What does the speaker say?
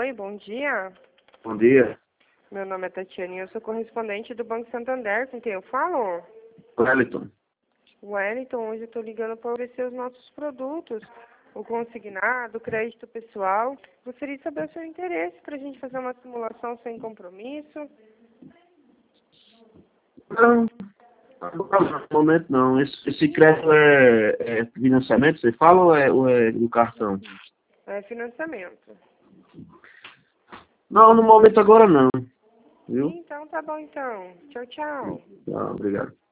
Oi, bom dia. Bom dia. Meu nome é Tatiana e eu sou correspondente do Banco Santander. Com quem eu falo? Wellington. Wellington, hoje eu estou ligando para oferecer os nossos produtos. O consignado, o crédito pessoal. Gostaria de saber o seu interesse para a gente fazer uma simulação sem compromisso. Não, no momento não. Esse crédito é financiamento, você fala, ou é do cartão? É financiamento. Não, no momento agora não. Viu? Então, tá bom então. Tchau, tchau. Tá, obrigado.